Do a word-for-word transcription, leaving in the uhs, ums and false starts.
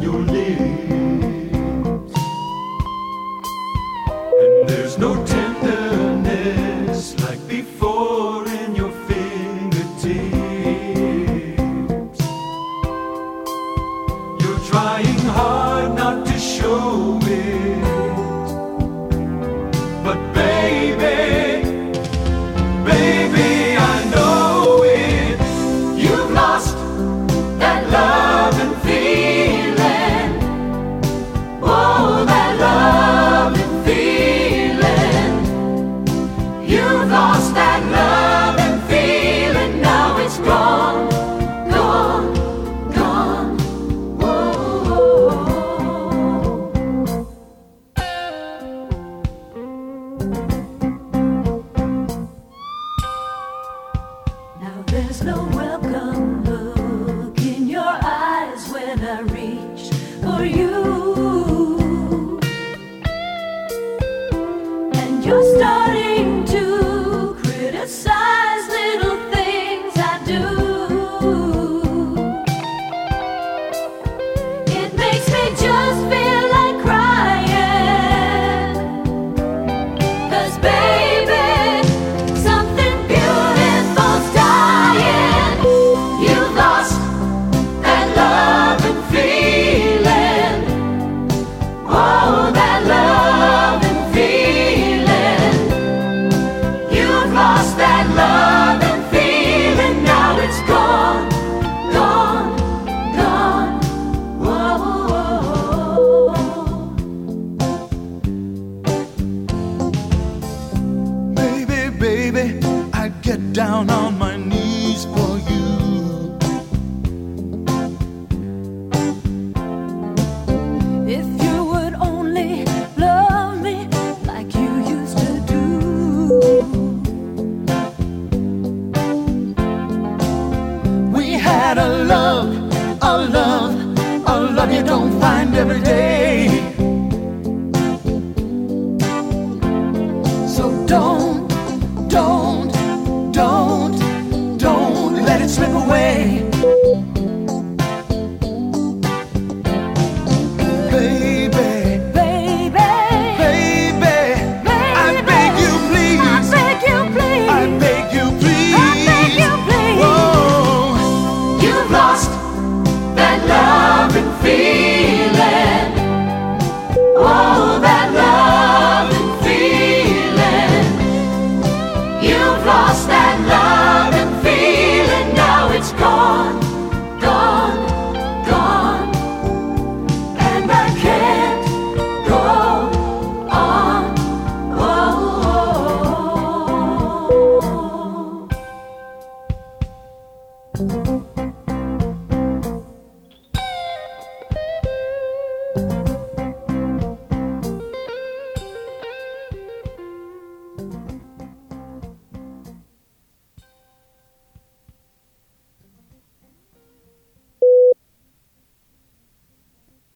your lips, and there's no tenderness like before in your fingertips. You're trying hard not to show it, but baby, baby, I know it. You've lost that love and feeling. Oh, that love and feeling. You've lost that love and feeling. Now it's gone, gone, gone. Whoa. Now there's no welcome look in your eyes when I reach for you, and you're starting to criticize little things I do. It makes me just feel like crying, 'cause baby, something beautiful's dying. You've lost that love and feeling. Oh, that love and feeling. You've lost that love and feeling. Now it's gone, gone, gone. Whoa. Baby, baby, I'd get down on my knees for you. If you would only love me like you used to do. We had a love, a love, a love you don't find every day.